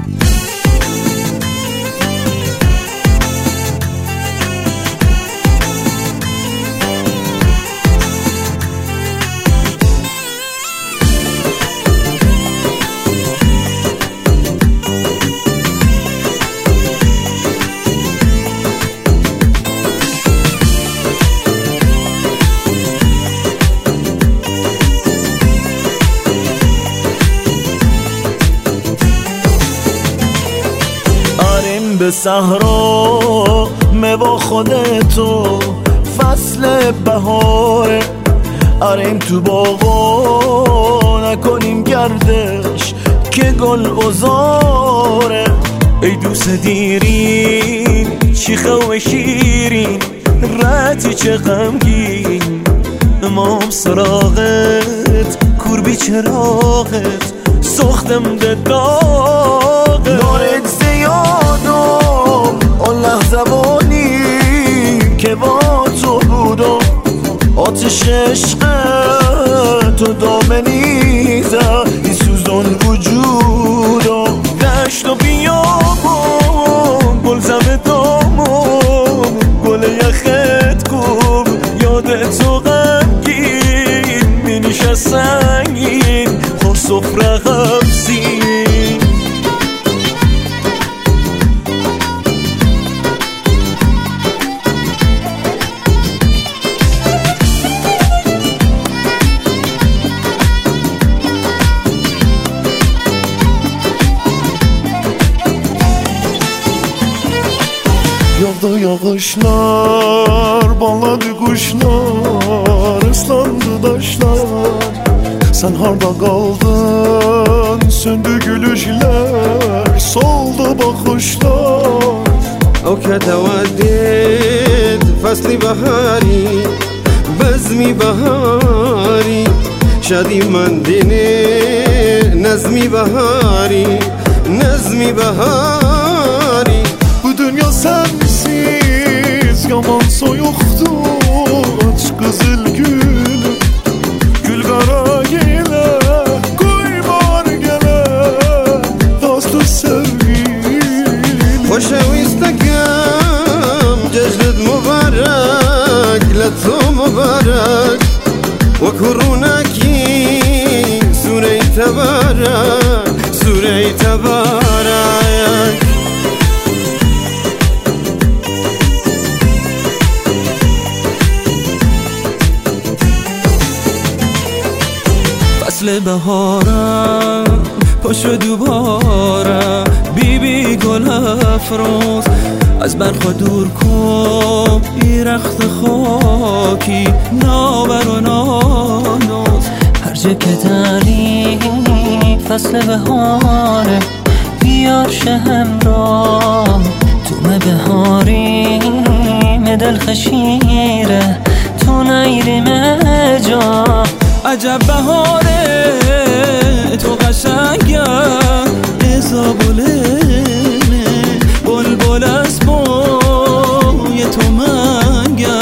به صحرا با خودتو فصل بهاره، آریم تو باغا نکنیم گردش که گل ازاره. ای دوست دیرین شیخه و شیرین رتی چه غمگین، امام سراغت کوربی چراغت سختم ده داغه. نارت زیادم اون لحظه وانی که با تو بودم، آتش عشق تو دامنیزه ای سوزان وجودم. دشت و بیابم گل زمه دامم گل یخت کن یادت تو غمگین می نشست سنگین خور سفره غمزین. Yağdı yağışlar, bağladı kuşlar, ıslandı taşlar. Sen harda kaldın, söndü gülüşler, soldu bakışlar. أو كتودد فصل بهاری بزمی بهاری شادی من دینه نظمی بهاری نظمی بهاری. Bu dünya sensiz yaman soyuktu, aç kızıl gül gül kara gele koymar gele dostu sevgilim. خوشویستکم جشنت مبارک لتو مبارک و کرونکی سوره تبارک سوره تبارک. فصل بهارم پاشو دوباره بی بی گل افروز از برخوا دور کن ای رخت خاکی نابر و نانوز. هر جا که داری فصل بهاره بیار شهم را تو بهاری دل خشیره تو نیری مجا. عجب بهاره تو قشنگه ازابولمه بلبل از بوی تو منگه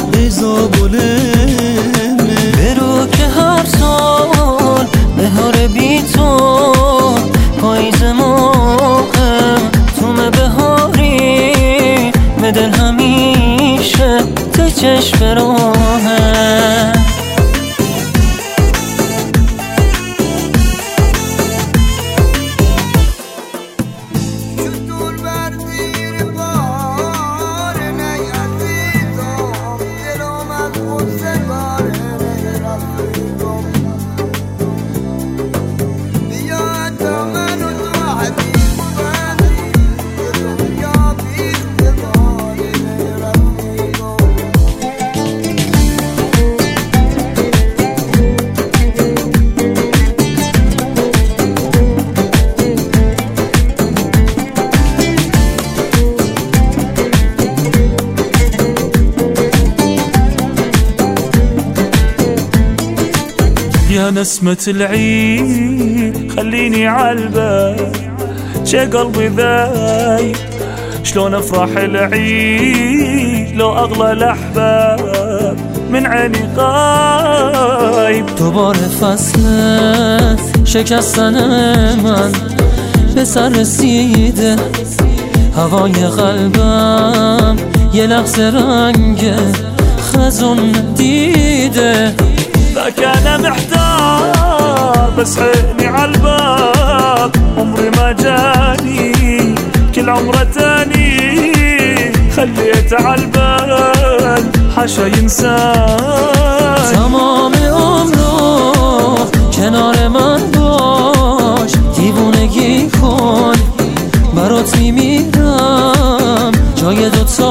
ازابولمه. برو که هر سال بهاره بی تو پاییز موقم تو بهاری دل همیشه تو چشم راهم. يا نسمة العيد خليني عالبال شي قلبي ذايب شلون افرح العيد لو اغلى الاحباب من عيني غايب. دوباره فصل شکستن من به سر رسیده، هوای قلبم یه لحظه رنگ خزون دیده. ذاك انا محتار بس عيني عالباب، عمري ما جاني كل عمره تاني، خليت عالبال حاشا ينساني. تمام عمرو کنار من باش، دیوونگی کن برات میمیرم، جای دوتا